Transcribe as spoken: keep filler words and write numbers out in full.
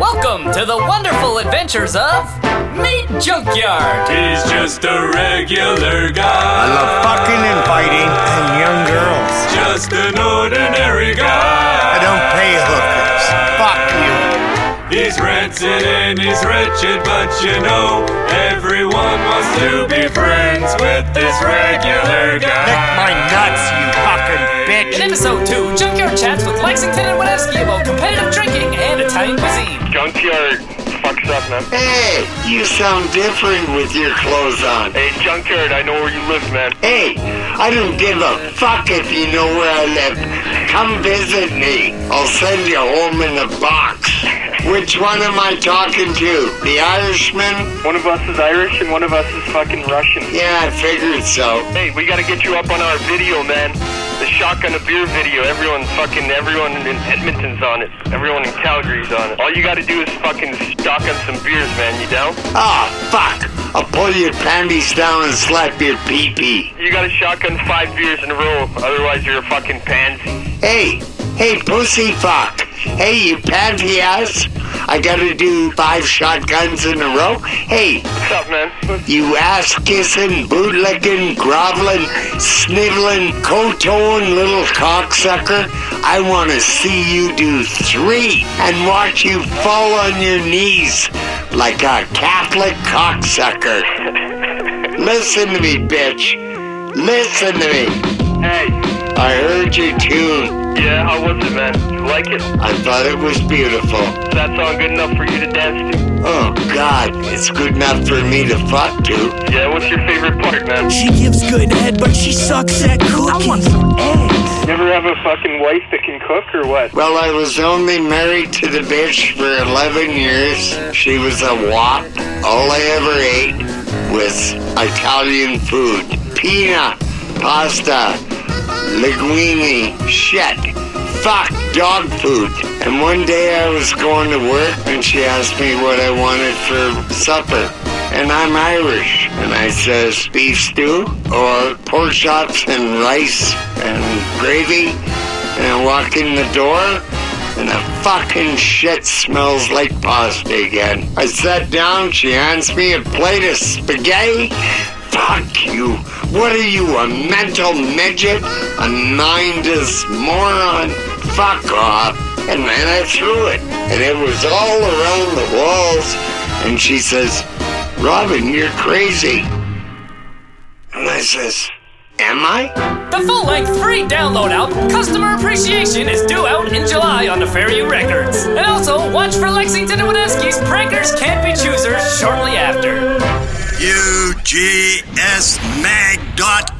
Welcome to the wonderful adventures of Meat Junkyard. He's just a regular guy. I love fucking and fighting and young girls. Just an ordinary guy. I don't pay hookers. Fuck you. He's rented and he's wretched, but you know, everyone wants to be friends with this regular guy. Lick my nuts, you fucking bitch. In episode two, Junkyard chats with Lexington and Wineski about competitive drinking and Italian cuisine. Junkyard fucks up, man. Hey, you sound different with your clothes on. Hey, Junkyard, I know where you live, man. Hey, I don't give a fuck if you know where I live. Come visit me. I'll send you home in a box. Which one am I talking to? The Irishman? One of us is Irish and one of us is fucking Russian. Yeah, I figured so. Hey, we gotta get you up on our video, man. The Shotgun a Beer video. Everyone fucking, everyone in Edmonton's on it. Everyone in Calgary's on it. All you gotta do is fucking shotgun some beers, man. You down? Ah, fuck. I'll pull your panties down and slap your pee-pee. You gotta shotgun five beers in a row, otherwise you're a fucking pansy. Hey, hey, pussy fuck. Hey, you panty ass. I gotta do five shotguns in a row? Hey. What's up, man? You ass-kissing, bootlicking, groveling, sniveling, coat-toeing little cocksucker. I want to see you do three and watch you fall on your knees like a Catholic cocksucker. Listen to me, bitch. Listen to me. Hey. I heard your tune. Yeah, how was it, man? You like it? I thought it was beautiful. Is that song good enough for you to dance to? Oh, God, it's good enough for me to fuck to. Yeah, what's your favorite part, man? She gives good head, but she sucks at cooking. I want some eggs. You ever have a fucking wife that can cook, or what? Well, I was only married to the bitch for eleven years. She was a wop. All I ever ate was Italian food. Pina, pasta, linguine, shit, fuck, dog food. And one day I was going to work and she asked me what I wanted for supper. And I'm Irish. And I says, beef stew or pork chops and rice and gravy. And I walk in the door and the fucking shit smells like pasta again. I sat down, she hands me a plate of spaghetti. Fuck you. What are you, a mental midget? A mindless moron? Fuck off. And then I threw it. And it was all around the walls. And she says, Robin, you're crazy. And I says, am I? The full-length free download album Customer Appreciation is due out in July on Nefarious Records. And also, watch for Lexington and Wineski's Prankers Can't Be Choosers shortly after. U G S mag dot